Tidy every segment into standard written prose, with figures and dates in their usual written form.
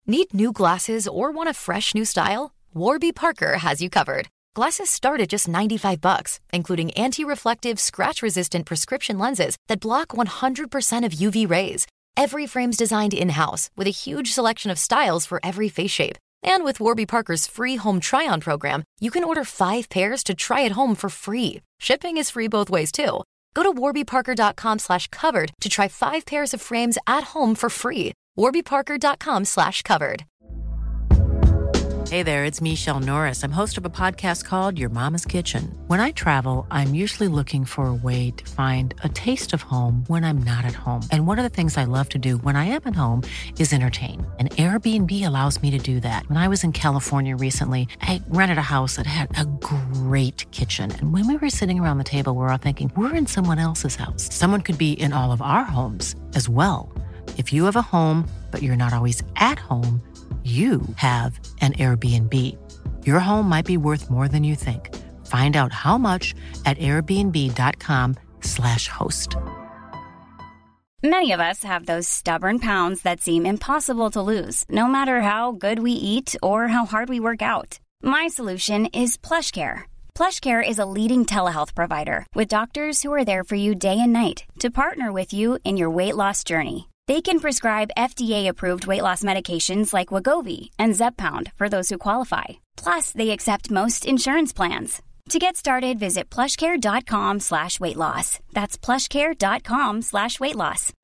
Need new glasses or want a fresh new style? Warby Parker has you covered. Glasses start at just $95, including anti-reflective, scratch-resistant prescription lenses that block 100% of UV rays. Every frame's designed in-house with a huge selection of styles for every face shape. And with Warby Parker's free home try-on program, you can order 5 pairs to try at home for free. Shipping is free both ways, too. Go to warbyparker.com/covered to try 5 pairs of frames at home for free. warbyparker.com/covered. Hey there, it's Michelle Norris. I'm host of a podcast called Your Mama's Kitchen. When I travel, I'm usually looking for a way to find a taste of home when I'm not at home. And one of the things I love to do when I am at home is entertain. And Airbnb allows me to do that. When I was in California recently, I rented a house that had a great kitchen. And when we were sitting around the table, we're all thinking, we're in someone else's house. Someone could be in all of our homes as well. If you have a home, but you're not always at home, you have an Airbnb. Your home might be worth more than you think. Find out how much at airbnb.com/host. Many of us have those stubborn pounds that seem impossible to lose, no matter how good we eat or how hard we work out. My solution is PlushCare. PlushCare is a leading telehealth provider with doctors who are there for you day and night to partner with you in your weight loss journey. They can prescribe FDA-approved weight loss medications like Wegovy and Zepbound for those who qualify. Plus, they accept most insurance plans. To get started, visit plushcare.com/weight-loss. That's plushcare.com/weight-loss.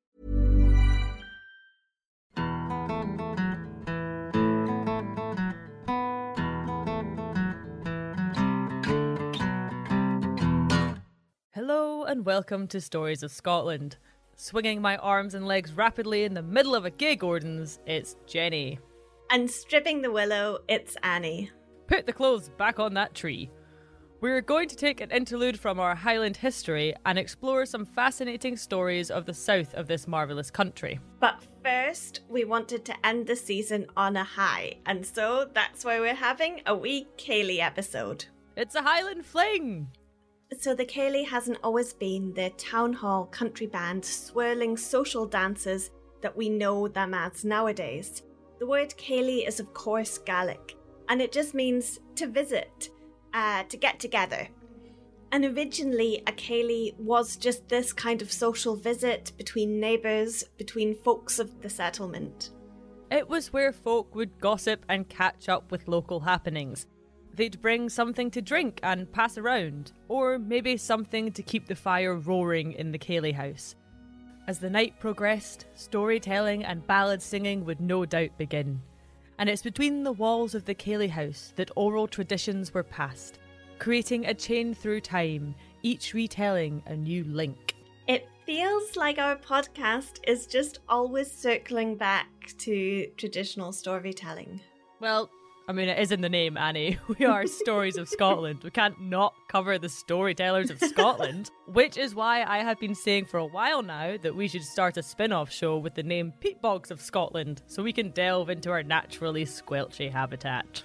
Hello and welcome to Stories of Scotland. Swinging my arms and legs rapidly in the middle of a gay Gordon's, it's Jenny. And stripping the willow, it's Annie. Put the clothes back on that tree. We're going to take an interlude from our Highland history and explore some fascinating stories of the south of this marvellous country. But first, we wanted to end the season on a high, and so that's why we're having a wee Kaylee episode. It's a Highland fling! So the Kaylee hasn't always been the town hall country band swirling social dances that we know them as nowadays. The word Kaylee is of course Gaelic, and it just means to visit, to get together. And originally a Kaylee was just this kind of social visit between neighbours, between folks of the settlement. It was where folk would gossip and catch up with local happenings. They'd bring something to drink and pass around, or maybe something to keep the fire roaring in the Kaylee house. As the night progressed, storytelling and ballad singing would no doubt begin. And it's between the walls of the Kaylee house that oral traditions were passed, creating a chain through time, each retelling a new link. It feels like our podcast is just always circling back to traditional storytelling. Well, I mean, it is in the name, Annie. We are Stories of Scotland. We can't not cover the storytellers of Scotland, which is why I have been saying for a while now that we should start a spin-off show with the name Peatbogs of Scotland, so we can delve into our naturally squelchy habitat.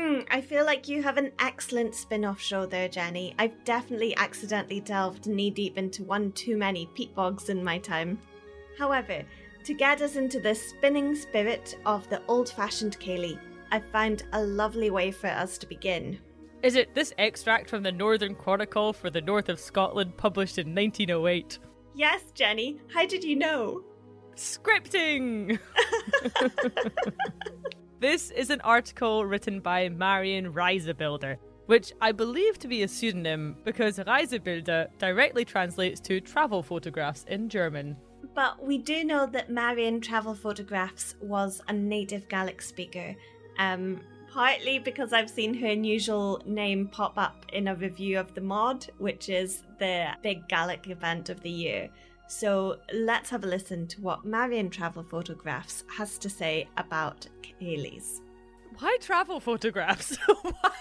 I feel like you have an excellent spin-off show there, Jenny. I've definitely accidentally delved knee-deep into one too many peatbogs in my time. However, to get us into the spinning spirit of the old-fashioned Kaylee, I found a lovely way for us to begin. Is it this extract from the Northern Chronicle for the North of Scotland published in 1908? Yes, Jenny. How did you know? Scripting! This is an article written by Marion Reisebilder, which I believe to be a pseudonym because Reisebilder directly translates to travel photographs in German. But we do know that Marion Travel Photographs was a native Gaelic speaker, partly because I've seen her unusual name pop up in a review of the Mod, which is the big Gaelic event of the year. So let's have a listen to what Marion Travel Photographs has to say about Kayleys. Why travel photographs? Why?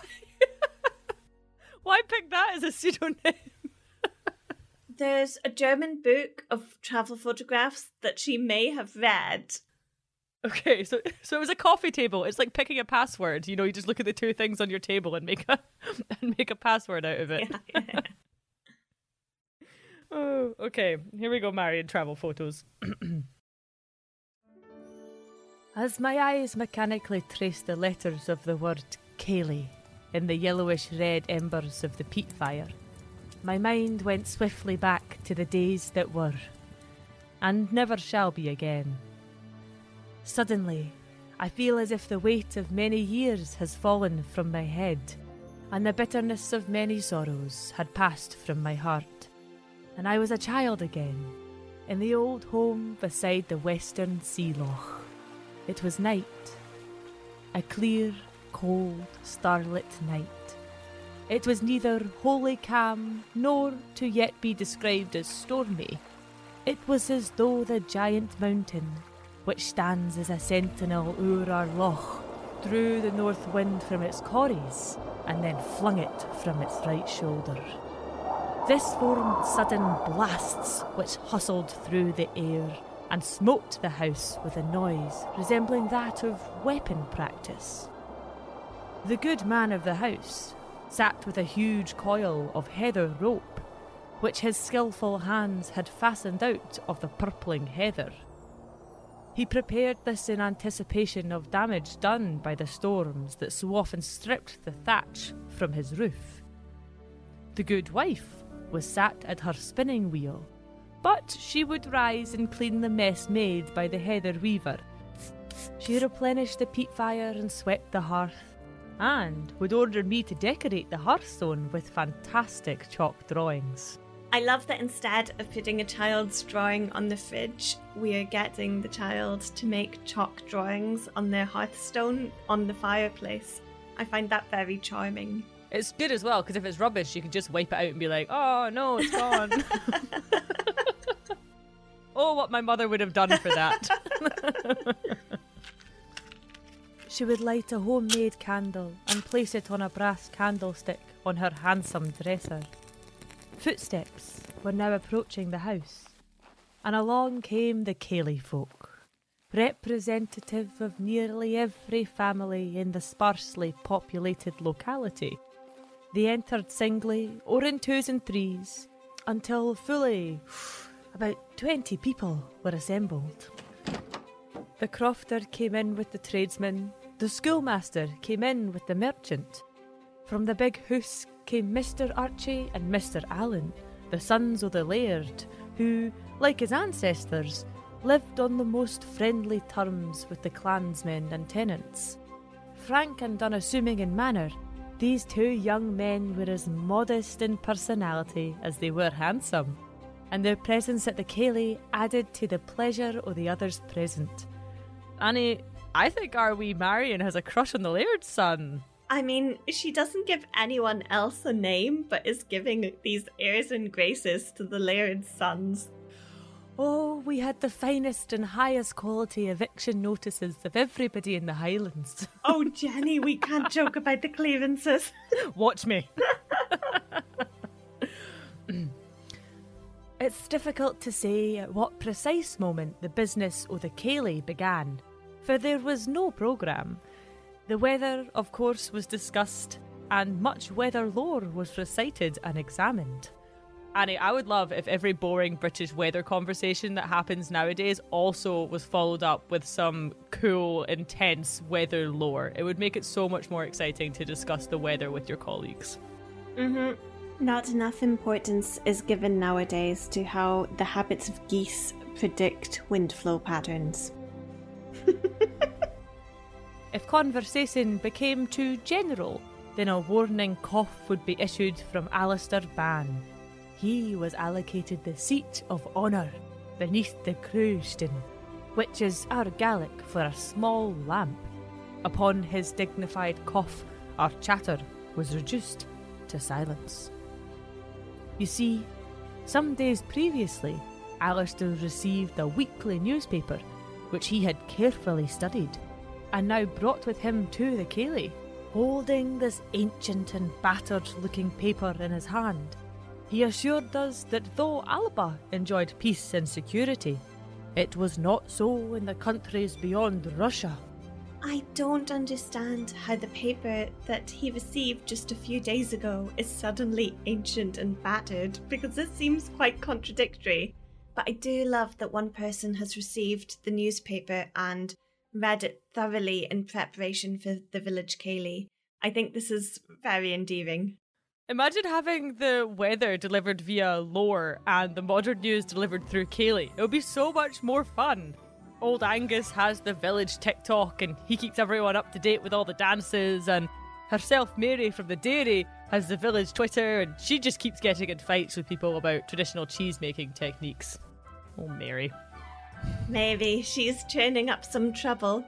Why pick that as a pseudonym? There's a German book of travel photographs that she may have read. Okay, so it was a coffee table. It's like picking a password. You know, you just look at the two things on your table and make a password out of it. Yeah. Oh, okay. Here we go, Marion Travel Photos. As my eyes mechanically traced the letters of the word Cayley in the yellowish-red embers of the peat fire, my mind went swiftly back to the days that were, and never shall be again. Suddenly, I feel as if the weight of many years has fallen from my head, and the bitterness of many sorrows had passed from my heart, and I was a child again, in the old home beside the western sea loch. It was night, a clear, cold, starlit night. It was neither wholly calm, nor to yet be described as stormy. It was as though the giant mountain, which stands as a sentinel o'er our loch, drew the north wind from its corries, and then flung it from its right shoulder. This formed sudden blasts which hustled through the air, and smote the house with a noise resembling that of weapon practice. The good man of the house sat with a huge coil of heather rope, which his skilful hands had fastened out of the purpling heather. He prepared this in anticipation of damage done by the storms that so often stripped the thatch from his roof. The good wife was sat at her spinning wheel, but she would rise and clean the mess made by the heather weaver. She replenished the peat fire and swept the hearth, and would order me to decorate the hearthstone with fantastic chalk drawings. I love that instead of putting a child's drawing on the fridge, we are getting the child to make chalk drawings on their hearthstone on the fireplace. I find that very charming. It's good as well, because if it's rubbish, you can just wipe it out and be like, oh no, it's gone. Oh, what my mother would have done for that. She would light a homemade candle and place it on a brass candlestick on her handsome dresser. Footsteps were now approaching the house, and along came the Cayley folk, representative of nearly every family in the sparsely populated locality. They entered singly or in twos and threes, until fully about 20 people were assembled. The crofter came in with the tradesman, the schoolmaster came in with the merchant. From the big house came Mr. Archie and Mr. Allen, the sons of the laird, who, like his ancestors, lived on the most friendly terms with the clansmen and tenants. Frank and unassuming in manner, these two young men were as modest in personality as they were handsome, and their presence at the Cayley added to the pleasure of the others present. Annie, I think our wee Marion has a crush on the laird's son. I mean, she doesn't give anyone else a name, but is giving these airs and graces to the laird's sons. Oh, we had the finest and highest quality eviction notices of everybody in the Highlands. Oh, Jenny, we can't joke about the clearances. Watch me. It's difficult to say at what precise moment the business of the Cayley began, for there was no programme. The weather, of course, was discussed, and much weather lore was recited and examined. Annie, I would love if every boring British weather conversation that happens nowadays also was followed up with some cool, intense weather lore. It would make it so much more exciting to discuss the weather with your colleagues. Not enough importance is given nowadays to how the habits of geese predict wind flow patterns. If conversation became too general, then a warning cough would be issued from Alistair Ban. He was allocated the seat of honour beneath the Crewston, which is our Gaelic for a small lamp. Upon his dignified cough, our chatter was reduced to silence. You see, some days previously, Alistair received a weekly newspaper, which he had carefully studied, and now brought with him to the Cayley. Holding this ancient and battered-looking paper in his hand, he assured us that though Alba enjoyed peace and security, it was not so in the countries beyond Russia. I don't understand how the paper that he received just a few days ago is suddenly ancient and battered, because this seems quite contradictory. But I do love that one person has received the newspaper and read it thoroughly in preparation for the village Cayley. I think this is very endearing. Imagine having the weather delivered via lore and the modern news delivered through Cayley. It would be so much more fun. Old Angus has the village TikTok and he keeps everyone up to date with all the dances, and herself, Mary from the dairy, has the village Twitter and she just keeps getting in fights with people about traditional cheese making techniques. Oh, Mary. Maybe she's turning up some trouble.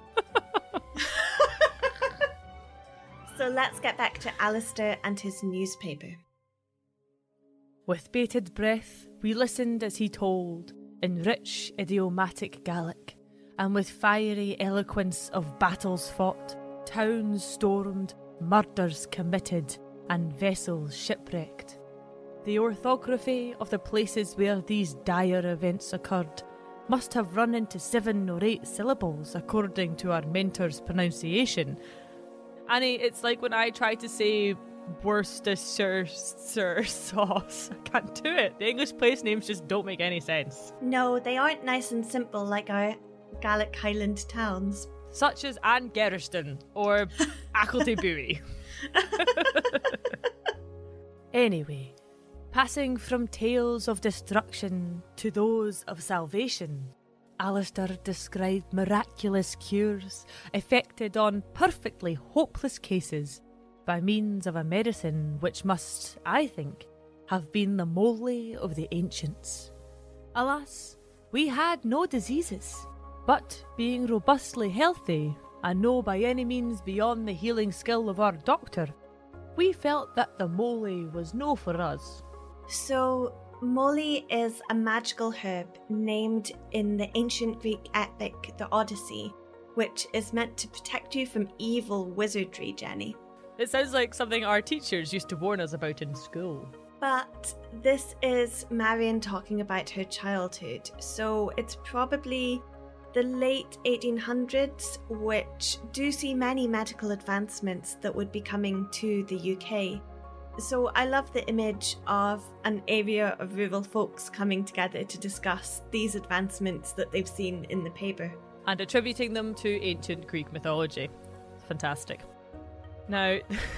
So let's get back to Alistair and his newspaper. With bated breath, we listened as he told, in rich, idiomatic Gaelic, and with fiery eloquence of battles fought, towns stormed, murders committed, and vessels shipwrecked. The orthography of the places where these dire events occurred must have run into 7 or 8 syllables according to our mentor's pronunciation. Annie, it's like when I try to say Worcestershire sauce. I can't do it. The English place names just don't make any sense. No, they aren't nice and simple like our Gaelic Highland towns. Such as Angeriston or Acklety-Buie. Anyway, passing from tales of destruction to those of salvation, Alistair described miraculous cures effected on perfectly hopeless cases by means of a medicine which must, I think, have been the moly of the ancients. Alas, we had no diseases, but being robustly healthy and no by any means beyond the healing skill of our doctor, we felt that the moly was no for us. So, moly is a magical herb named in the ancient Greek epic, the Odyssey, which is meant to protect you from evil wizardry, Jenny. It sounds like something our teachers used to warn us about in school. But this is Marion talking about her childhood, so it's probably the late 1800s, which do see many medical advancements that would be coming to the UK. So I love the image of an area of rural folks coming together to discuss these advancements that they've seen in the paper. And attributing them to ancient Greek mythology. Fantastic. Now,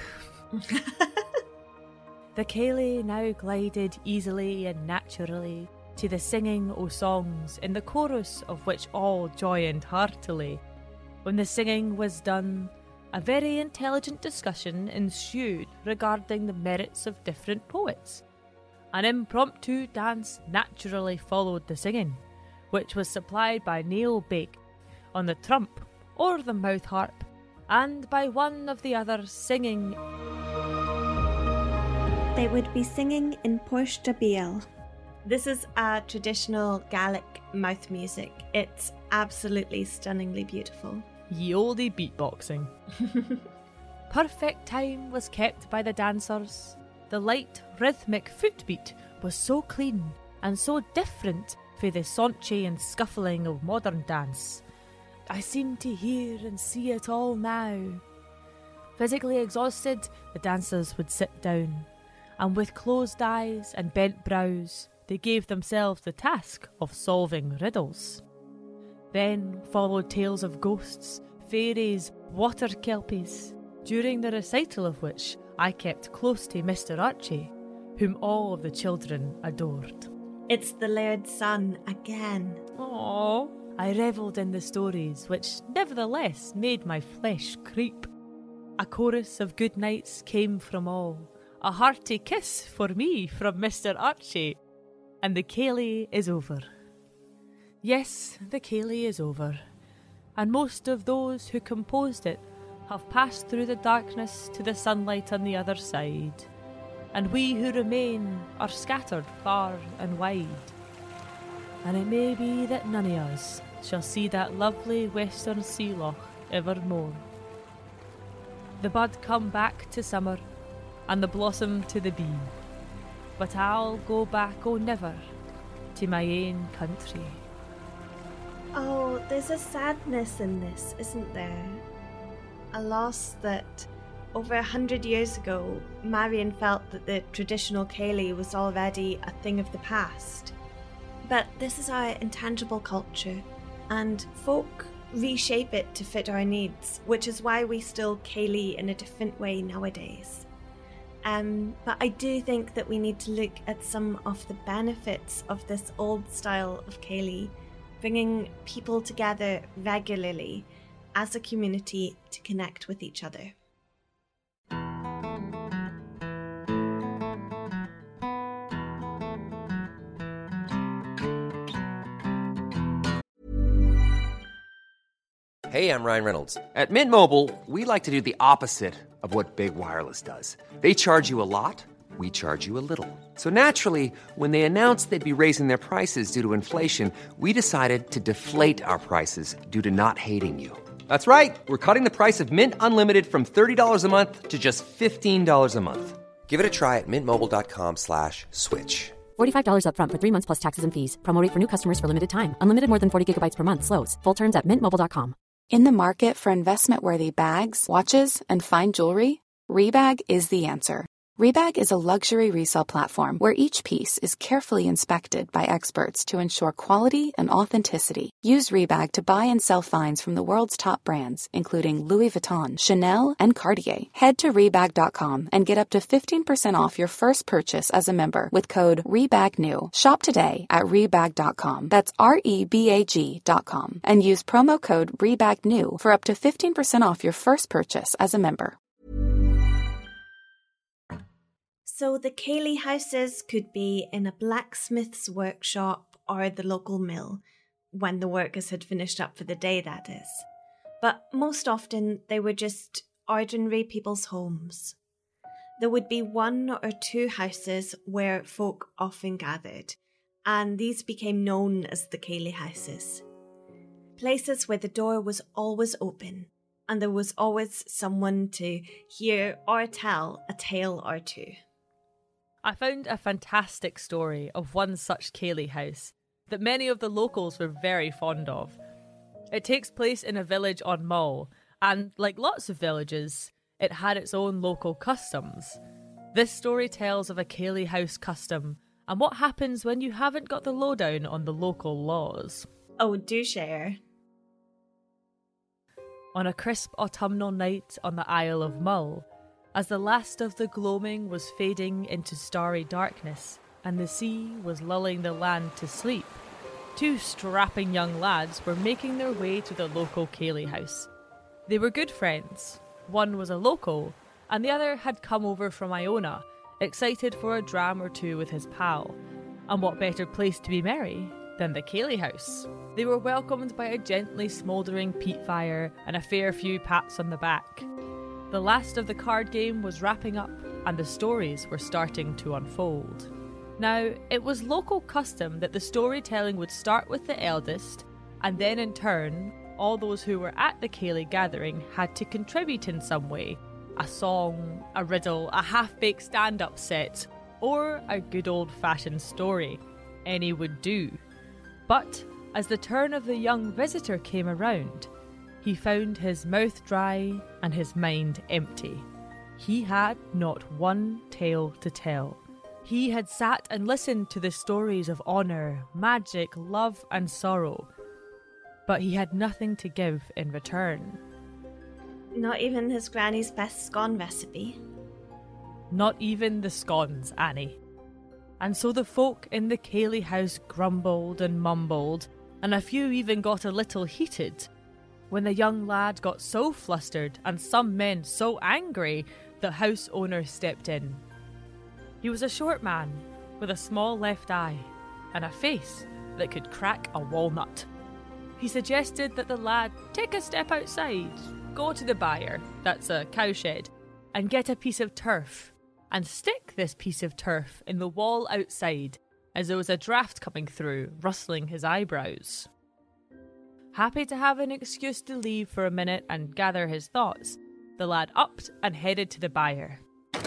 the Cayley now glided easily and naturally to the singing o' songs, in the chorus of which all joined heartily. When the singing was done, a very intelligent discussion ensued regarding the merits of different poets. An impromptu dance naturally followed the singing, which was supplied by Neil Bake on the trump or the mouth harp, and by one of the others singing. They would be singing in Porth Biel. This is a traditional Gaelic mouth music. It's absolutely stunningly beautiful. Ye olde beatboxing. Perfect time was kept by the dancers. The light, rhythmic footbeat was so clean and so different from the saunchy and scuffling of modern dance. I seem to hear and see it all now. Physically exhausted, the dancers would sit down, and with closed eyes and bent brows, they gave themselves the task of solving riddles. Then followed tales of ghosts, fairies, water kelpies, during the recital of which I kept close to Mr. Archie, whom all of the children adored. It's the Laird's son again. Aww. I revelled in the stories, which nevertheless made my flesh creep. A chorus of good nights came from all, a hearty kiss for me from Mr. Archie, and the Cayley is over. Yes, the Cayley is over, and most of those who composed it have passed through the darkness to the sunlight on the other side, and we who remain are scattered far and wide. And it may be that none of us shall see that lovely western sea loch evermore. The bud come back to summer, and the blossom to the bee, but I'll go back, oh never, to my ain country. Oh, there's a sadness in this, isn't there? A loss that over 100 years ago, Marion felt that the traditional Cayley was already a thing of the past. But this is our intangible culture, and folk reshape it to fit our needs, which is why we still ceilidh in a different way nowadays. But I do think that we need to look at some of the benefits of this old style of ceilidh, bringing people together regularly as a community to connect with each other. Hey, I'm Ryan Reynolds. At Mint Mobile, we like to do the opposite of what Big Wireless does. They charge you a lot, we charge you a little. So naturally, when they announced they'd be raising their prices due to inflation, we decided to deflate our prices due to not hating you. That's right. We're cutting the price of Mint Unlimited from $30 a month to just $15 a month. Give it a try at mintmobile.com/switch. $45 up front for 3 months plus taxes and fees. Promo rate for new customers for limited time. Unlimited more than 40 gigabytes per month slows. Full terms at mintmobile.com. In the market for investment-worthy bags, watches, and fine jewelry, Rebag is the answer. Rebag is a luxury resale platform where each piece is carefully inspected by experts to ensure quality and authenticity. Use Rebag to buy and sell finds from the world's top brands, including Louis Vuitton, Chanel, and Cartier. Head to Rebag.com and get up to 15% off your first purchase as a member with code REBAGNEW. Shop today at Rebag.com. That's REBAG.com. And use promo code REBAGNEW for up to 15% off your first purchase as a member. So the ceilidh houses could be in a blacksmith's workshop or the local mill, when the workers had finished up for the day, that is. But most often they were just ordinary people's homes. There would be 1 or 2 houses where folk often gathered, and these became known as the ceilidh houses. Places where the door was always open, and there was always someone to hear or tell a tale or two. I found a fantastic story of one such ceilidh house that many of the locals were very fond of. It takes place in a village on Mull, and like lots of villages, it had its own local customs. This story tells of a ceilidh house custom and what happens when you haven't got the lowdown on the local laws. Oh, do share. On a crisp autumnal night on the Isle of Mull, as the last of the gloaming was fading into starry darkness and the sea was lulling the land to sleep, 2 strapping young lads were making their way to the local ceilidh house. They were good friends. One was a local, and the other had come over from Iona, excited for a dram or two with his pal. And what better place to be merry than the ceilidh house? They were welcomed by a gently smouldering peat fire and a fair few pats on the back. The last of the card game was wrapping up and the stories were starting to unfold. Now, it was local custom that the storytelling would start with the eldest, and then in turn, all those who were at the ceilidh gathering had to contribute in some way. A song, a riddle, a half-baked stand-up set, or a good old-fashioned story. Any would do. But as the turn of the young visitor came around, he found his mouth dry and his mind empty. He had not one tale to tell. He had sat and listened to the stories of honour, magic, love and sorrow, but he had nothing to give in return. Not even his granny's best scone recipe. Not even the scones, Annie. And so the folk in the ceilidh house grumbled and mumbled, and a few even got a little heated, when the young lad got so flustered and some men so angry, the house owner stepped in. He was a short man with a small left eye and a face that could crack a walnut. He suggested that the lad take a step outside, go to the byre, that's a cowshed, and get a piece of turf, and stick this piece of turf in the wall outside as there was a draught coming through, rustling his eyebrows. Happy to have an excuse to leave for a minute and gather his thoughts, the lad upped and headed to the byre.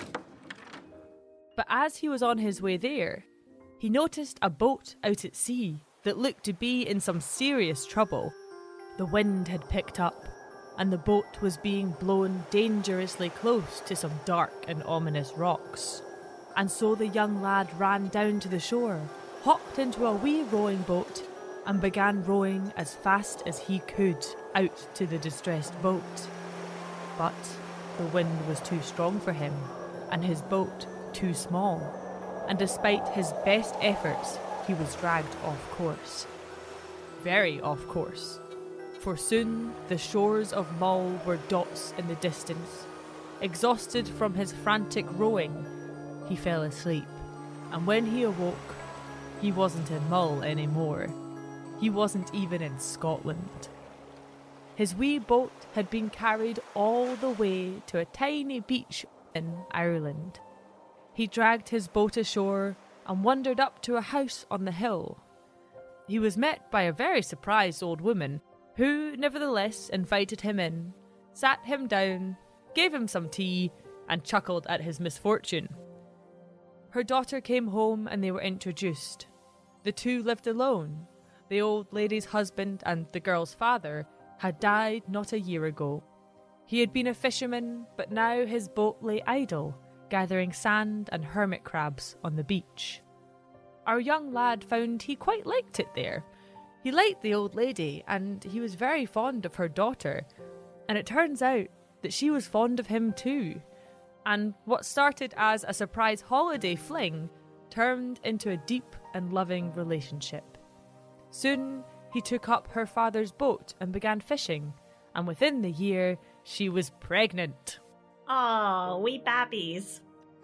But as he was on his way there, he noticed a boat out at sea that looked to be in some serious trouble. The wind had picked up, and the boat was being blown dangerously close to some dark and ominous rocks. And so the young lad ran down to the shore, hopped into a wee rowing boat, and began rowing as fast as he could out to the distressed boat. But the wind was too strong for him, and his boat too small, and despite his best efforts, he was dragged off course. Very off course, for soon the shores of Mull were dots in the distance. Exhausted from his frantic rowing, he fell asleep, and when he awoke, he wasn't in Mull anymore. He wasn't even in Scotland. His wee boat had been carried all the way to a tiny beach in Ireland. He dragged his boat ashore and wandered up to a house on the hill. He was met by a very surprised old woman who, nevertheless, invited him in, sat him down, gave him some tea, and chuckled at his misfortune. Her daughter came home and they were introduced. The two lived alone. The old lady's husband and the girl's father had died not a year ago. He had been a fisherman, but now his boat lay idle, gathering sand and hermit crabs on the beach. Our young lad found he quite liked it there. He liked the old lady, and he was very fond of her daughter, and it turns out that she was fond of him too. And what started as a surprise holiday fling turned into a deep and loving relationship. Soon, he took up her father's boat and began fishing, and within the year, she was pregnant. Oh, wee babbies.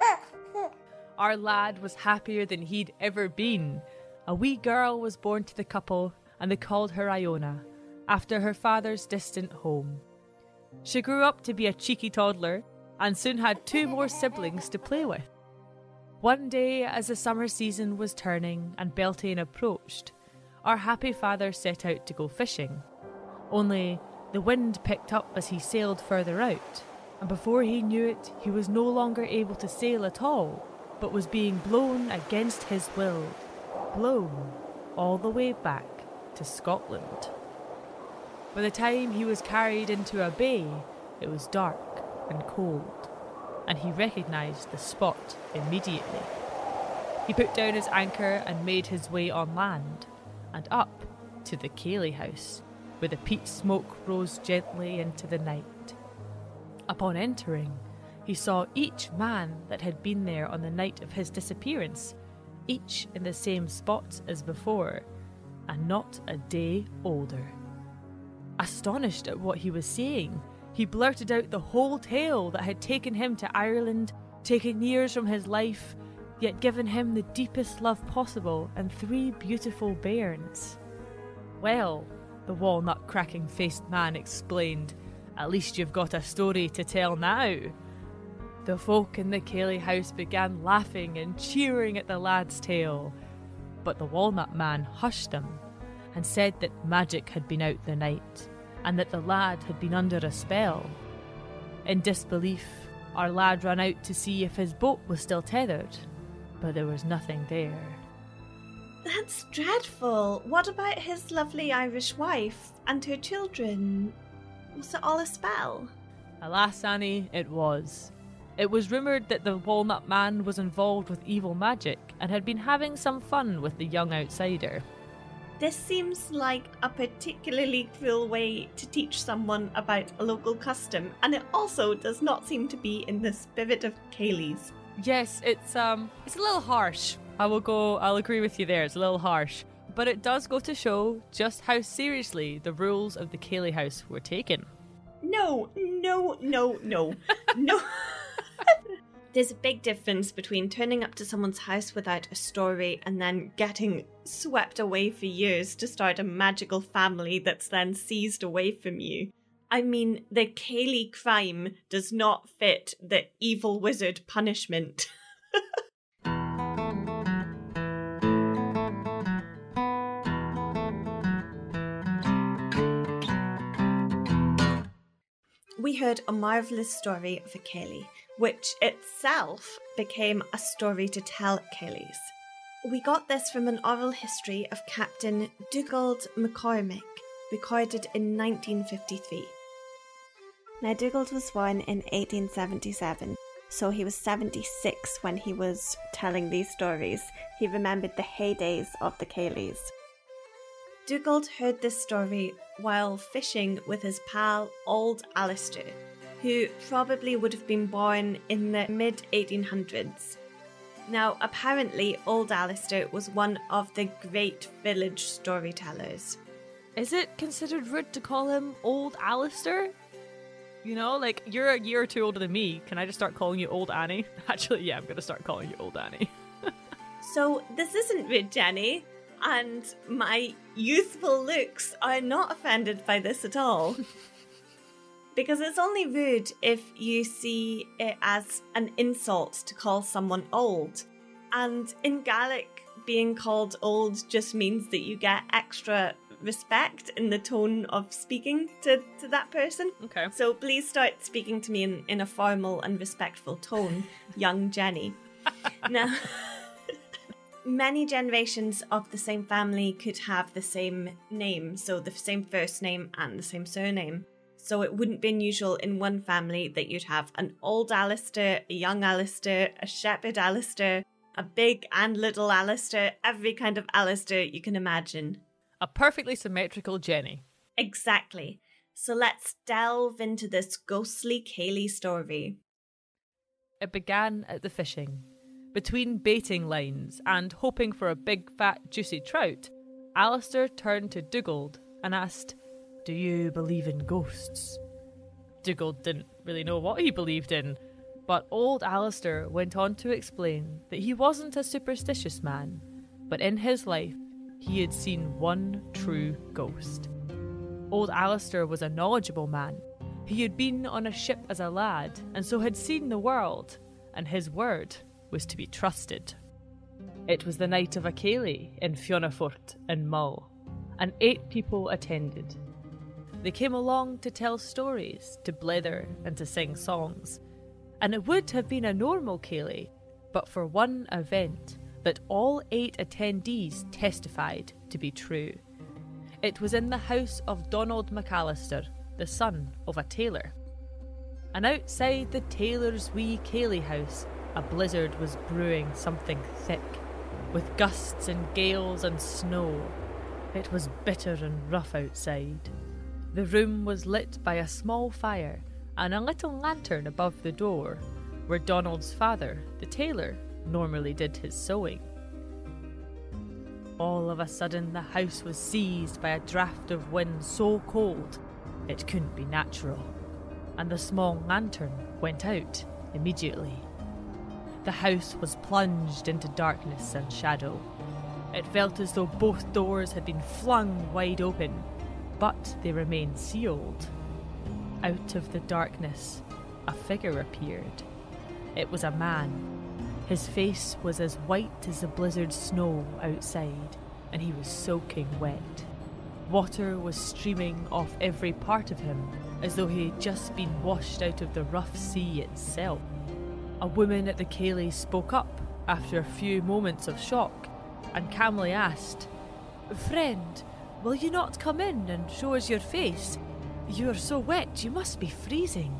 Our lad was happier than he'd ever been. A wee girl was born to the couple, and they called her Iona, after her father's distant home. She grew up to be a cheeky toddler, and soon had 2 more siblings to play with. One day, as the summer season was turning and Beltane approached, our happy father set out to go fishing. Only the wind picked up as he sailed further out, and before he knew it, he was no longer able to sail at all, but was being blown against his will, blown all the way back to Scotland. By the time he was carried into a bay, it was dark and cold, and he recognised the spot immediately. He put down his anchor and made his way on land, and up to the Cayley house, where the peat smoke rose gently into the night. Upon entering, he saw each man that had been there on the night of his disappearance, each in the same spot as before, and not a day older. Astonished at what he was seeing, he blurted out the whole tale that had taken him to Ireland, taken years from his life, yet given him the deepest love possible and 3 beautiful bairns. Well, the walnut-cracking-faced man explained, at least you've got a story to tell now. The folk in the Cayley house began laughing and cheering at the lad's tale, but the walnut man hushed them and said that magic had been out the night, and that the lad had been under a spell. In disbelief, our lad ran out to see if his boat was still tethered, but there was nothing there. That's dreadful. What about his lovely Irish wife and her children? Was it all a spell? Alas, Annie, it was. It was rumoured that the walnut man was involved with evil magic and had been having some fun with the young outsider. This seems like a particularly cruel way to teach someone about a local custom, and it also does not seem to be in the spirit of Cayley's. Yes, it's a little harsh. I'll agree with you there, it's a little harsh. But it does go to show just how seriously the rules of the Cayley house were taken. No. There's a big difference between turning up to someone's house without a story and then getting swept away for years to start a magical family that's then seized away from you. I mean, the Cayley crime does not fit the evil wizard punishment. We heard a marvellous story of a Cayley, which itself became a story to tell at Cayley's. We got this from an oral history of Captain Dugald McCormick, recorded in 1953. Now, Dugald was born in 1877, so he was 76 when he was telling these stories. He remembered the heydays of the Cayleys. Dugald heard this story while fishing with his pal Old Alistair, who probably would have been born in the mid-1800s. Now, apparently, Old Alistair was one of the great village storytellers. Is it considered rude to call him Old Alistair? You know, like, you're a year or two older than me. Can I just start calling you Old Annie? Actually, yeah, I'm going to start calling you Old Annie. So, this isn't rude, Jenny. And my youthful looks are not offended by this at all. Because it's only rude if you see it as an insult to call someone old. And in Gaelic, being called old just means that you get extra respect in the tone of speaking to that person. Okay. So please start speaking to me in a formal and respectful tone, young Jenny. Now, many generations of the same family could have the same name, so the same first name and the same surname. So it wouldn't be unusual in one family that you'd have an old Alistair, a young Alistair, a shepherd Alistair, a big and little Alistair, every kind of Alistair you can imagine. A perfectly symmetrical Jenny. Exactly. So let's delve into this ghostly Cayley story. It began at the fishing. Between baiting lines and hoping for a big, fat, juicy trout, Alistair turned to Dugald and asked, "Do you believe in ghosts?" Dugald didn't really know what he believed in, but old Alistair went on to explain that he wasn't a superstitious man, but in his life he had seen one true ghost. Old Alistair was a knowledgeable man. He had been on a ship as a lad, and so had seen the world, and his word was to be trusted. It was the night of a Cayley in Fionafort in Mull, and 8 people attended. They came along to tell stories, to blether and to sing songs. And it would have been a normal Cayley, but for one event that all 8 attendees testified to be true. It was in the house of Donald McAllister, the son of a tailor. And outside the tailor's wee Cayley house, a blizzard was brewing something thick, with gusts and gales and snow. It was bitter and rough outside. The room was lit by a small fire and a little lantern above the door, where Donald's father, the tailor, normally did his sewing. All of a sudden the house was seized by a draught of wind so cold it couldn't be natural, and the small lantern went out immediately. The house was plunged into darkness and shadow. It felt as though both doors had been flung wide open, but they remained sealed. Out of the darkness, a figure appeared. It was a man. His face was as white as the blizzard snow outside, and he was soaking wet. Water was streaming off every part of him, as though he had just been washed out of the rough sea itself. A woman at the Cayley spoke up after a few moments of shock, and calmly asked, "Friend, will you not come in and show us your face? You are so wet, you must be freezing."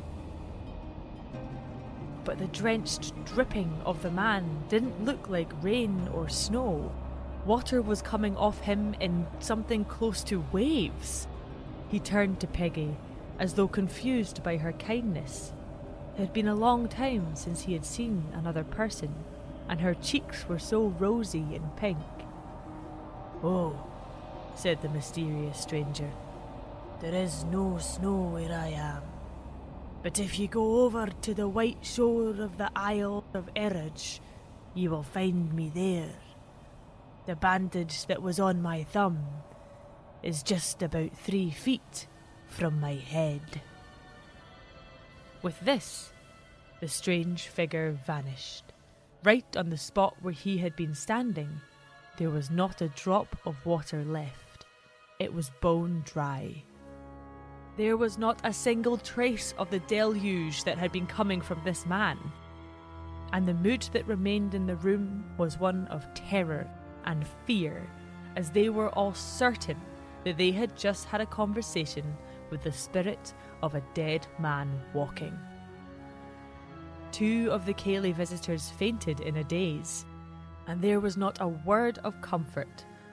But the drenched dripping of the man didn't look like rain or snow. Water was coming off him in something close to waves. He turned to Peggy, as though confused by her kindness. It had been a long time since he had seen another person, and her cheeks were so rosy and pink. "Oh," said the mysterious stranger, "there is no snow where I am. But if you go over to the white shore of the Isle of Erridge, you will find me there. The bandage that was on my thumb is just about 3 feet from my head." With this, the strange figure vanished. Right on the spot where he had been standing, there was not a drop of water left. It was bone dry. There was not a single trace of the deluge that had been coming from this man. And the mood that remained in the room was one of terror and fear, as they were all certain that they had just had a conversation with the spirit of a dead man walking. 2 of the Cayley visitors fainted in a daze, and there was not a word of comfort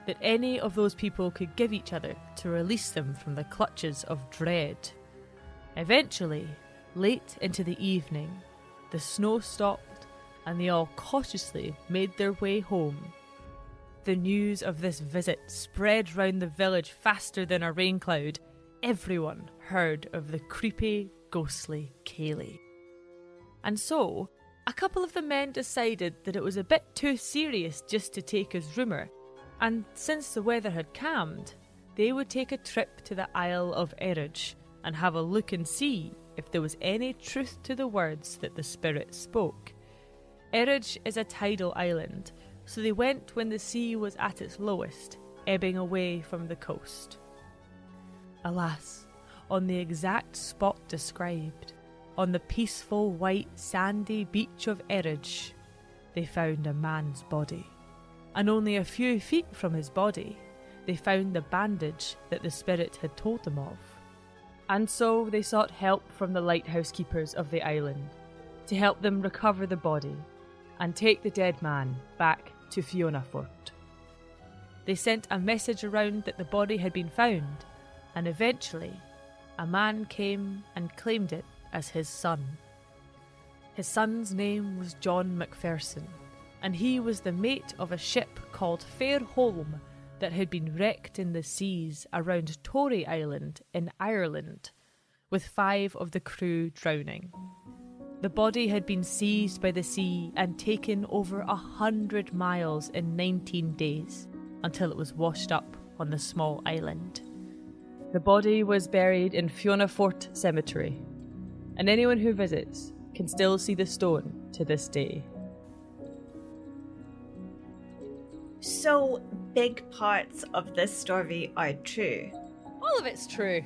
that any of those people could give each other to release them from the clutches of dread. Eventually, late into the evening, the snow stopped and they all cautiously made their way home. The news of this visit spread round the village faster than a rain cloud. Everyone heard of the creepy, ghostly Kayleigh. And so, a couple of the men decided that it was a bit too serious just to take as rumour, and since the weather had calmed, they would take a trip to the Isle of Eridge and have a look and see if there was any truth to the words that the spirit spoke. Eridge is a tidal island, so they went when the sea was at its lowest, ebbing away from the coast. Alas, on the exact spot described, on the peaceful white sandy beach of Eridge, they found a man's body. And only a few feet from his body, they found the bandage that the spirit had told them of. And so they sought help from the lighthouse keepers of the island to help them recover the body and take the dead man back to Fionafort. They sent a message around that the body had been found, and eventually a man came and claimed it as his son. His son's name was John Macpherson, and he was the mate of a ship called Fairholme that had been wrecked in the seas around Tory Island in Ireland, with 5 of the crew drowning. The body had been seized by the sea and taken over 100 miles in 19 days until it was washed up on the small island. The body was buried in Fionafort Cemetery, and anyone who visits can still see the stone to this day. So, big parts of this story are true. All of it's true.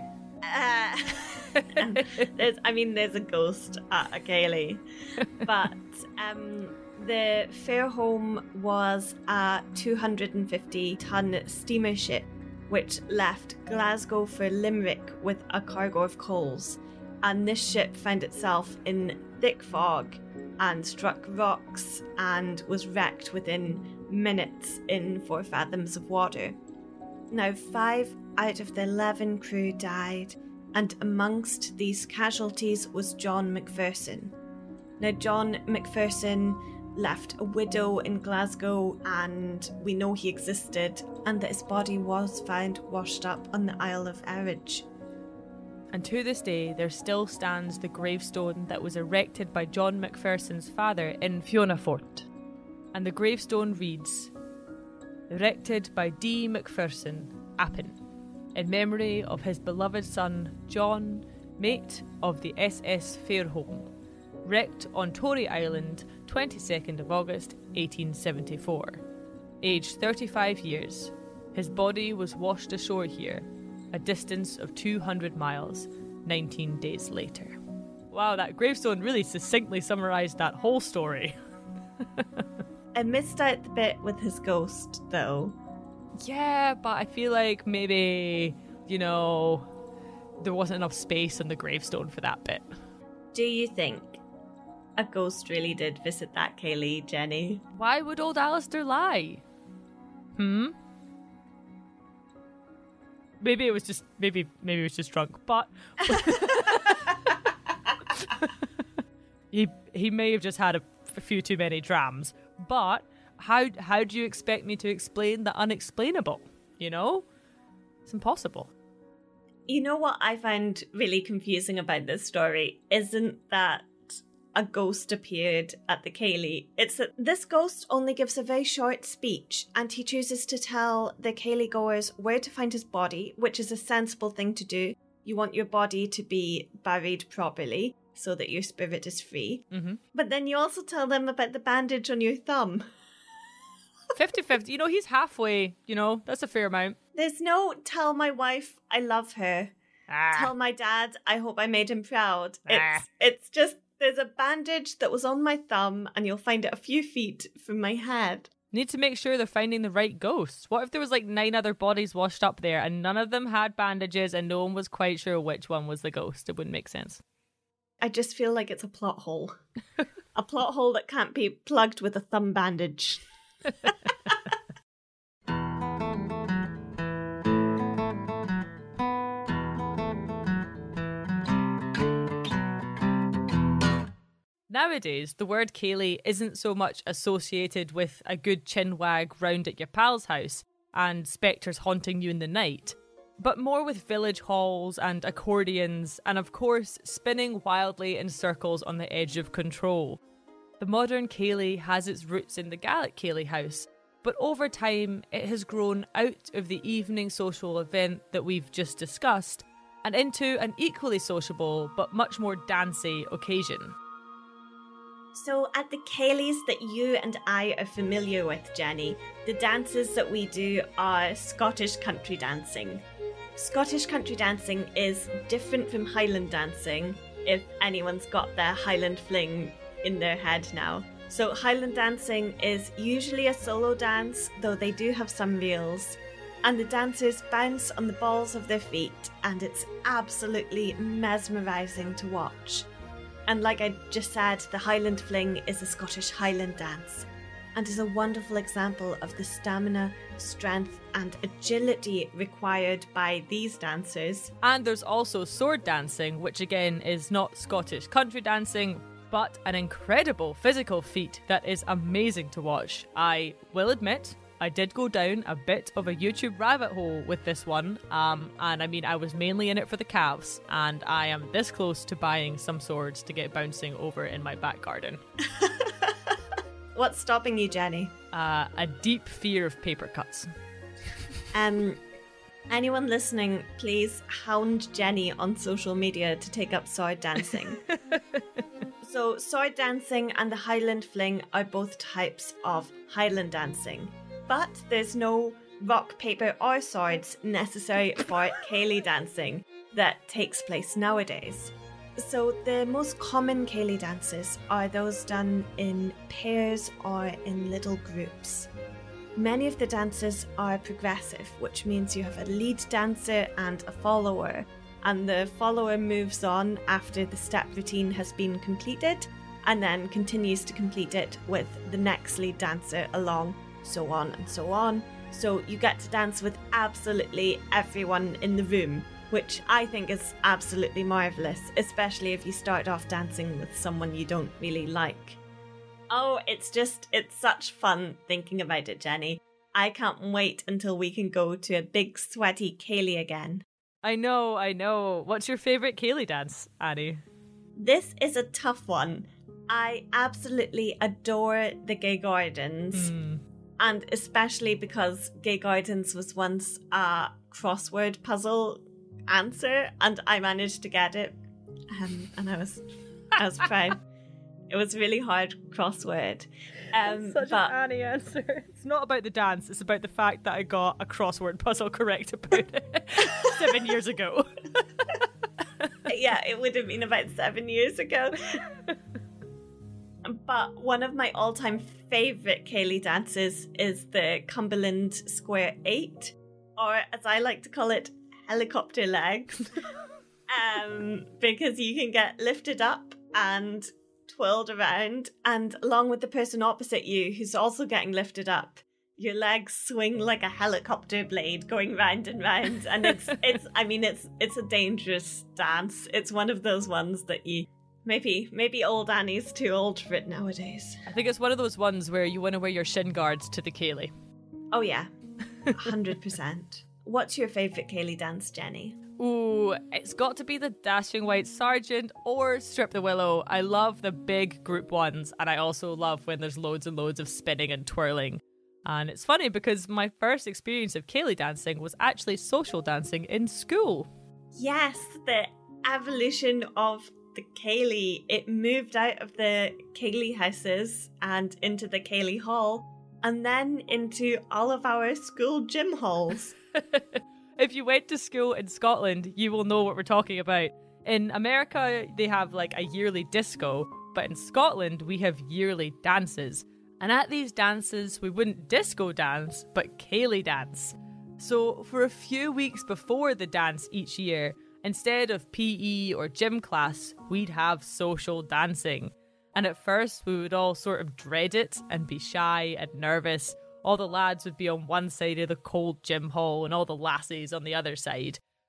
There's a ghost at a Kayleigh. But the Fairholme was a 250-ton steamer ship which left Glasgow for Limerick with a cargo of coals. And this ship found itself in thick fog and struck rocks and was wrecked within minutes in 4 fathoms of water. Now, 5 out of the 11 crew died, and amongst these casualties was John Macpherson. Now, John Macpherson left a widow in Glasgow, and we know he existed, and that his body was found washed up on the Isle of Eridge. And to this day, there still stands the gravestone that was erected by John Macpherson's father in Fionafort. And the gravestone reads, "Erected by D. Macpherson, Appin, in memory of his beloved son John, mate of the SS Fairholme, wrecked on Tory Island 22nd of August 1874. Aged 35 years, his body was washed ashore here, a distance of 200 miles, 19 days later." Wow, that gravestone really succinctly summarised that whole story. I missed out the bit with his ghost, though. Yeah, but I feel like maybe, there wasn't enough space on the gravestone for that bit. Do you think a ghost really did visit that Kayleigh, Jenny? Why would old Alistair lie? Maybe it was just drunk, but he may have just had a few too many drams. But how do you expect me to explain the unexplainable? It's impossible. You know what I find really confusing about this story isn't that a ghost appeared at the Kayleigh. It's that this ghost only gives a very short speech, and he chooses to tell the Kayleigh goers where to find his body, which is a sensible thing to do. You want your body to be buried properly so that your spirit is free. Mm-hmm. But then you also tell them about the bandage on your thumb. 50-50. He's halfway. That's a fair amount. There's no tell my wife I love her. Tell my dad I hope I made him proud. It's just there's a bandage that was on my thumb and you'll find it a few feet from my head. Need to make sure they're finding the right ghosts. What if there was 9 other bodies washed up there and none of them had bandages and no one was quite sure which one was the ghost? It wouldn't make sense. I just feel like it's a plot hole. A plot hole that can't be plugged with a thumb bandage. Nowadays, the word ceilidh isn't so much associated with a good chin wag round at your pal's house and spectres haunting you in the night, but more with village halls and accordions and, of course, spinning wildly in circles on the edge of control. The modern ceilidh has its roots in the Gaelic ceilidh house, but over time it has grown out of the evening social event that we've just discussed and into an equally sociable but much more dancey occasion. So at the ceilidhs that you and I are familiar with, Jenny, the dances that we do are Scottish country dancing. Scottish country dancing is different from Highland dancing, if anyone's got their Highland fling in their head now. So Highland dancing is usually a solo dance, though they do have some reels, and the dancers bounce on the balls of their feet, and it's absolutely mesmerising to watch. And like I just said, the Highland fling is a Scottish Highland dance, and is a wonderful example of the stamina, strength and agility required by these dancers. And there's also sword dancing, which again is not Scottish country dancing, but an incredible physical feat that is amazing to watch. I will admit, I did go down a bit of a YouTube rabbit hole with this one, and I mean, I was mainly in it for the calves, and I am this close to buying some swords to get bouncing over in my back garden. What's stopping you, Jenny? A deep fear of paper cuts. Anyone listening, please hound Jenny on social media to take up sword dancing. So, sword dancing and the Highland fling are both types of Highland dancing. But there's no rock, paper or swords necessary for ceilidh dancing that takes place nowadays. So the most common ceilidh dances are those done in pairs or in little groups. Many of the dances are progressive, which means you have a lead dancer and a follower, and the follower moves on after the step routine has been completed and then continues to complete it with the next lead dancer along, so on and so on. So you get to dance with absolutely everyone in the room, which I think is absolutely marvellous, especially if you start off dancing with someone you don't really like. Oh, it's such fun thinking about it, Jenny. I can't wait until we can go to a big sweaty ceilidh again. I know. What's your favourite ceilidh dance, Annie? This is a tough one. I absolutely adore the Gay Gardens. And especially because Gay Gardens was once a crossword puzzle answer, and I managed to get it. And I was proud. It was a really hard crossword. Such an Annie answer. It's not about the dance, it's about the fact that I got a crossword puzzle correct about it 7 years ago. Yeah, it would have been about 7 years ago. But one of my all-time favourite ceilidh dances is the Cumberland Square 8, or as I like to call it, helicopter legs. Because you can get lifted up and twirled around, and along with the person opposite you who's also getting lifted up, your legs swing like a helicopter blade going round and round, and it's a dangerous dance. It's one of those ones that you maybe old Annie's too old for it nowadays. I think it's one of those ones where you want to wear your shin guards to the ceilidh. Oh yeah, 100%. What's your favourite ceilidh dance, Jenny? Ooh, it's got to be the Dashing White Sergeant or Strip the Willow. I love the big group ones, and I also love when there's loads and loads of spinning and twirling. And it's funny because my first experience of ceilidh dancing was actually social dancing in school. Yes, the evolution of the ceilidh. It moved out of the ceilidh houses and into the ceilidh hall, and then into all of our school gym halls. If you went to school in Scotland, you will know what we're talking about. In America, they have like a yearly disco, but in Scotland, we have yearly dances. And at these dances, we wouldn't disco dance, but ceilidh dance. So for a few weeks before the dance each year, instead of PE or gym class, we'd have social dancing. And at first, we would all sort of dread it and be shy and nervous. All the lads would be on one side of the cold gym hall and all the lassies on the other side.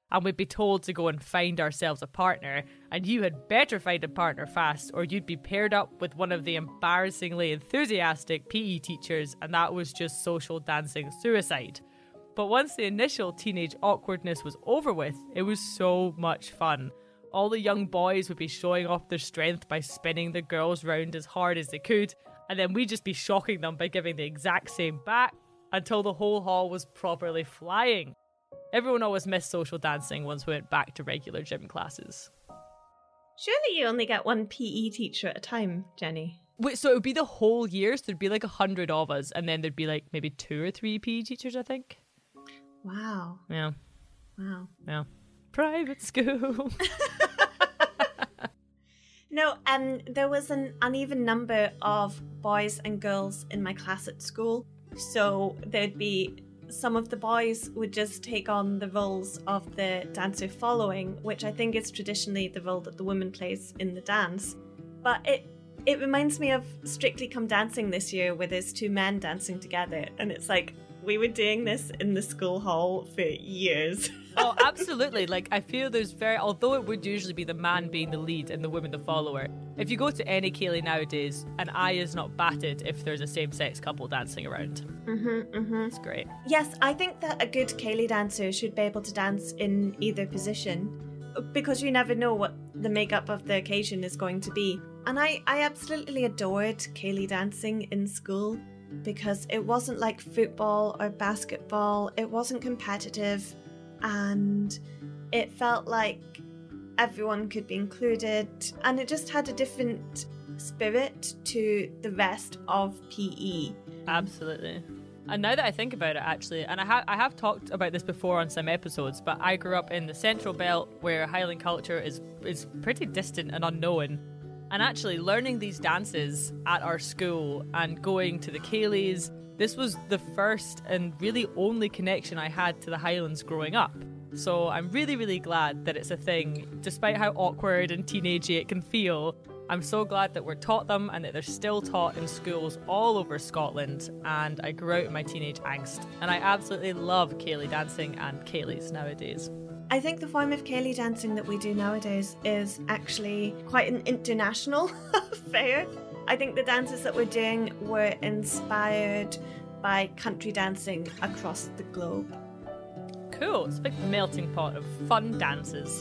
and we'd be told to go and find ourselves a partner, and you had better find a partner fast or you'd be paired up with one of the embarrassingly enthusiastic PE teachers, and that was just social dancing suicide. But once the initial teenage awkwardness was over with, it was so much fun. All the young boys would be showing off their strength by spinning the girls round as hard as they could, and then we'd just be shocking them by giving the exact same back until the whole hall was properly flying. Everyone always missed social dancing once we went back to regular gym classes. Surely you only get one PE teacher at a time, Jenny. Wait, so it would be the whole year? So there'd be like 100 of us, and then there'd be like maybe 2 or 3 PE teachers, I think. Wow. Yeah. Wow. Yeah. Private school. No, there was an uneven number of boys and girls in my class at school. So there'd be some of the boys would just take on the roles of the dancer following, which I think is traditionally the role that the woman plays in the dance. But it reminds me of Strictly Come Dancing this year, where there's 2 men dancing together, and it's like we were doing this in the school hall for years. Oh, absolutely. Like, I feel although it would usually be the man being the lead and the woman the follower, if you go to any Ceilidh nowadays, an eye is not batted if there's a same-sex couple dancing around. It's great. Yes, I think that a good Ceilidh dancer should be able to dance in either position, because you never know what the makeup of the occasion is going to be. And I absolutely adored Ceilidh dancing in school, because it wasn't like football or basketball. It wasn't competitive, and it felt like everyone could be included, and it just had a different spirit to the rest of PE. Absolutely. And now that I think about it, actually, and I have talked about this before on some episodes, but I grew up in the Central Belt, where Highland culture is pretty distant and unknown. And actually learning these dances at our school and going to the Ceilidhs, this was the first and really only connection I had to the Highlands growing up. So I'm really, really glad that it's a thing, despite how awkward and teenagey it can feel. I'm so glad that we're taught them and that they're still taught in schools all over Scotland, and I grew out of my teenage angst. And I absolutely love Ceilidh dancing and Ceilidhs nowadays. I think the form of Ceilidh dancing that we do nowadays is actually quite an international affair. I think the dances that we're doing were inspired by country dancing across the globe. Cool, it's a big melting pot of fun dances.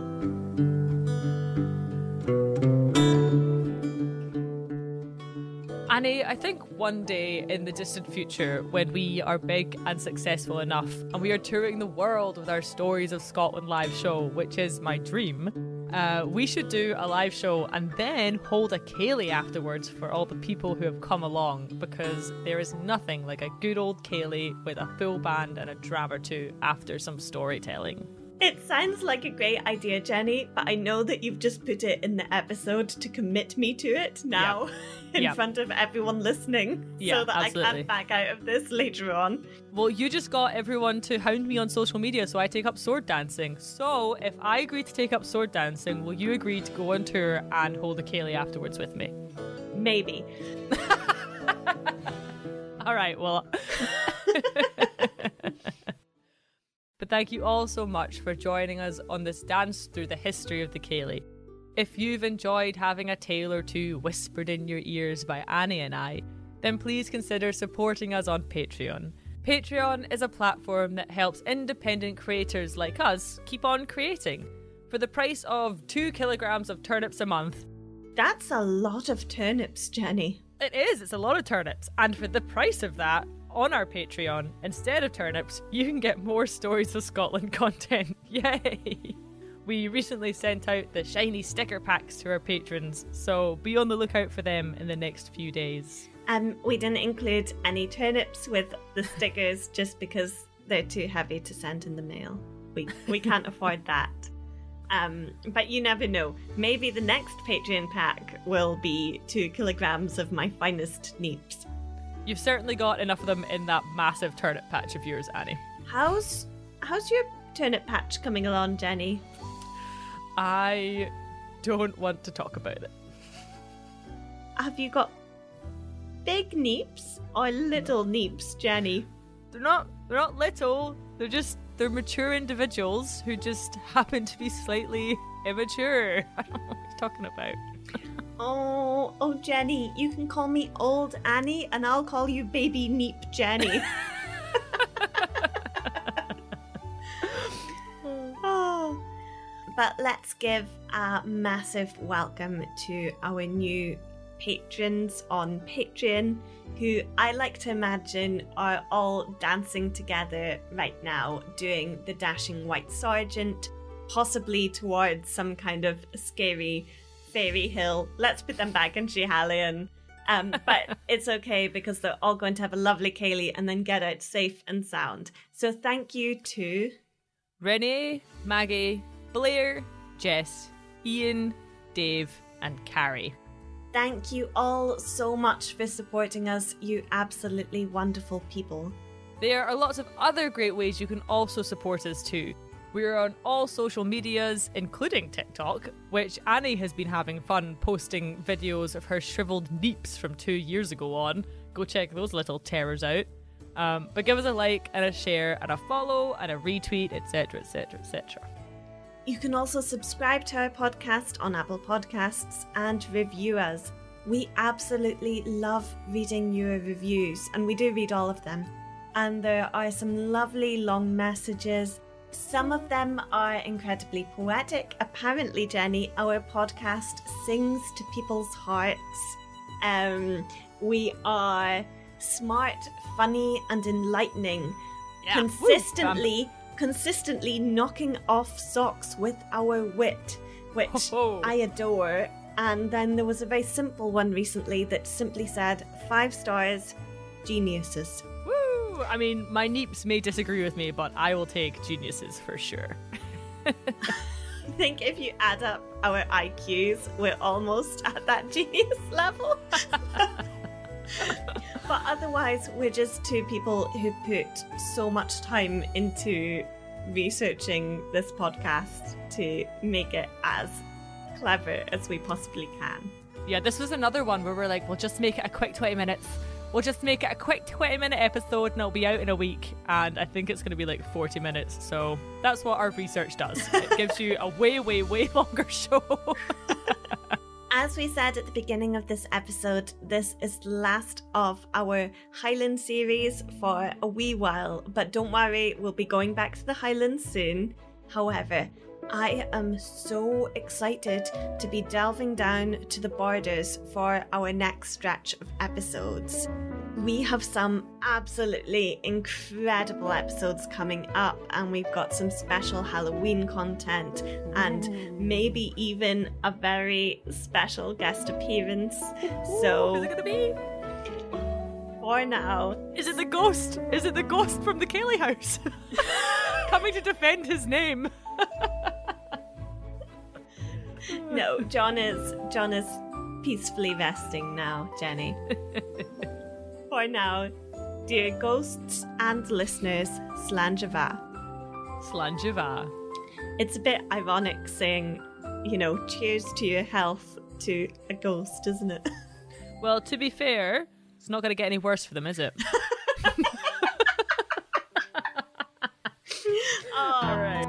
Annie, I think one day in the distant future, when we are big and successful enough and we are touring the world with our Stories of Scotland live show, which is my dream, we should do a live show and then hold a Ceilidh afterwards for all the people who have come along, because there is nothing like a good old Ceilidh with a full band and a dram or two after some storytelling. It sounds like a great idea, Jenny, but I know that you've just put it in the episode to commit me to it now in front of everyone listening, so that absolutely. I can't back out of this later on. Well, you just got everyone to hound me on social media, so I take up sword dancing. So if I agree to take up sword dancing, will you agree to go on tour and hold a Ceilidh afterwards with me? Maybe. All right, well... But thank you all so much for joining us on this dance through the history of the Ceilidh. If you've enjoyed having a tale or two whispered in your ears by Annie and I, then please consider supporting us on Patreon. Patreon is a platform that helps independent creators like us keep on creating. For the price of 2 kilograms of turnips a month... That's a lot of turnips, Jenny. It is, it's a lot of turnips. And for the price of that... on our Patreon, instead of turnips, you can get more Stories of Scotland content. Yay! We recently sent out the shiny sticker packs to our patrons, so be on the lookout for them in the next few days. We didn't include any turnips with the stickers just because they're too heavy to send in the mail. We can't afford that. But you never know. Maybe the next Patreon pack will be 2 kilograms of my finest neeps. You've certainly got enough of them in that massive turnip patch of yours, Annie. How's your turnip patch coming along, Jenny? I don't want to talk about it. Have you got big neeps or little neeps, Jenny? They're not little. They're just they're mature individuals who just happen to be slightly immature. I don't know what you're talking about. Oh, Jenny, you can call me Old Annie and I'll call you Baby Neep Jenny. Oh. But let's give a massive welcome to our new patrons on Patreon, who I like to imagine are all dancing together right now, doing the Dashing White Sergeant, possibly towards some kind of scary fairy hill. Let's put them back in Schiehallion. But it's okay because they're all going to have a lovely Kaylee and then get out safe and sound. So thank you to Renee, Maggie, Blair, Jess, Ian, Dave, and Carrie. Thank you all so much for supporting us, you absolutely wonderful people. There are lots of other great ways you can also support us too. We're on all social medias, including TikTok, which Annie has been having fun posting videos of her shriveled neeps from 2 years ago on. Go check those little terrors out. But give us a like and a share and a follow and a retweet, etc, etc, etc. You can also subscribe to our podcast on Apple Podcasts and review us. We absolutely love reading your reviews, and we do read all of them. And there are some lovely long messages. Some of them are incredibly poetic. Apparently, Jenny, our podcast sings to people's hearts. We are smart, funny, and enlightening. Yeah. Consistently knocking off socks with our wit, which I adore. And then there was a very simple one recently that simply said 5 stars, geniuses. Woo! I mean, my neeps may disagree with me, but I will take geniuses for sure. I think if you add up our IQs, we're almost at that genius level. But otherwise, we're just two people who put so much time into researching this podcast to make it as clever as we possibly can. Yeah, this was another one where we're like, we'll just make it a quick 20 minutes. We'll just make it a quick 20-minute episode and it'll be out in a week. And I think it's going to be like 40 minutes. So that's what our research does. It gives you a way, way, way longer show. As we said at the beginning of this episode, this is the last of our Highland series for a wee while, but don't worry, we'll be going back to the Highlands soon. However, I am so excited to be delving down to the borders for our next stretch of episodes. We have some absolutely incredible episodes coming up, and we've got some special Halloween content and maybe even a very special guest appearance. So, who's it gonna be? For now, is it the ghost? Is it the ghost from the Kaylee house? Coming to defend his name. No, John is peacefully resting now, Jenny. For now, dear ghosts and listeners, Slanjava. Slanjava. It's a bit ironic saying, cheers to your health to a ghost, isn't it? Well, to be fair, it's not going to get any worse for them, is it? All right.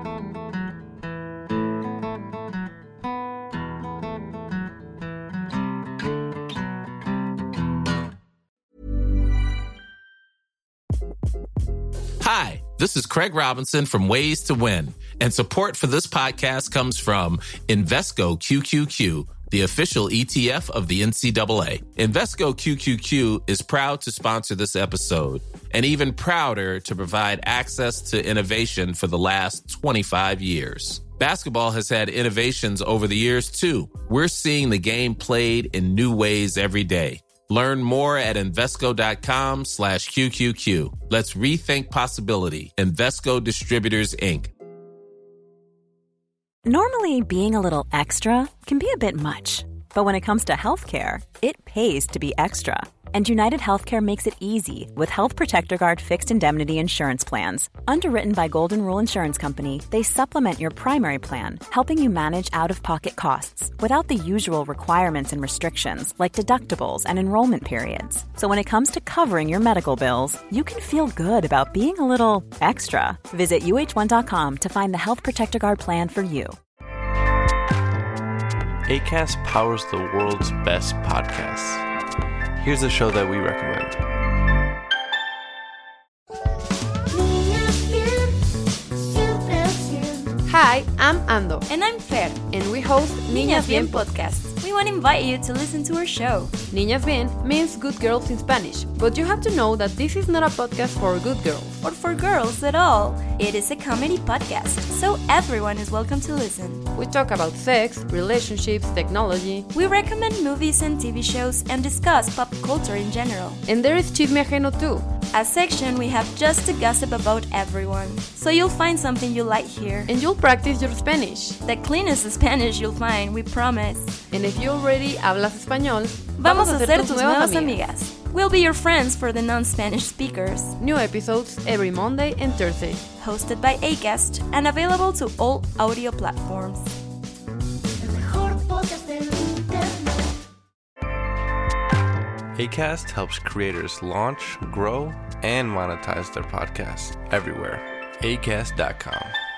Hi, this is Craig Robinson from Ways to Win, and support for this podcast comes from Invesco QQQ, the official ETF of the NCAA. Invesco QQQ is proud to sponsor this episode, and even prouder to provide access to innovation for the last 25 years. Basketball has had innovations over the years, too. We're seeing the game played in new ways every day. Learn more at Invesco.com/QQQ. Let's rethink possibility. Invesco Distributors, Inc. Normally, being a little extra can be a bit much. But when it comes to healthcare, it pays to be extra. And United Healthcare makes it easy with Health Protector Guard fixed indemnity insurance plans. Underwritten by Golden Rule Insurance Company, they supplement your primary plan, helping you manage out-of-pocket costs without the usual requirements and restrictions like deductibles and enrollment periods. So when it comes to covering your medical bills, you can feel good about being a little extra. Visit UH1.com to find the Health Protector Guard plan for you. Acast powers the world's best podcasts. Here's a show that we recommend. Hi, I'm Ando. And I'm Fer. And we host Niñas Bien podcast. We want to invite you to listen to our show. Niñas Bien means good girls in Spanish, but you have to know that this is not a podcast for good girls. Or for girls at all. It is a comedy podcast, so everyone is welcome to listen. We talk about sex, relationships, technology. We recommend movies and TV shows and discuss pop culture in general. And there is Chisme Ajeno too. A section we have just to gossip about everyone. So you'll find something you like here. And you'll practice your Spanish. The cleanest Spanish you'll find, we promise. And if you already hablas español, vamos a ser tus nuevas amigas. We'll be your friends for the non-Spanish speakers. New episodes every Monday and Thursday. Hosted by Acast and available to all audio platforms. Acast helps creators launch, grow, and monetize their podcasts everywhere. Acast.com.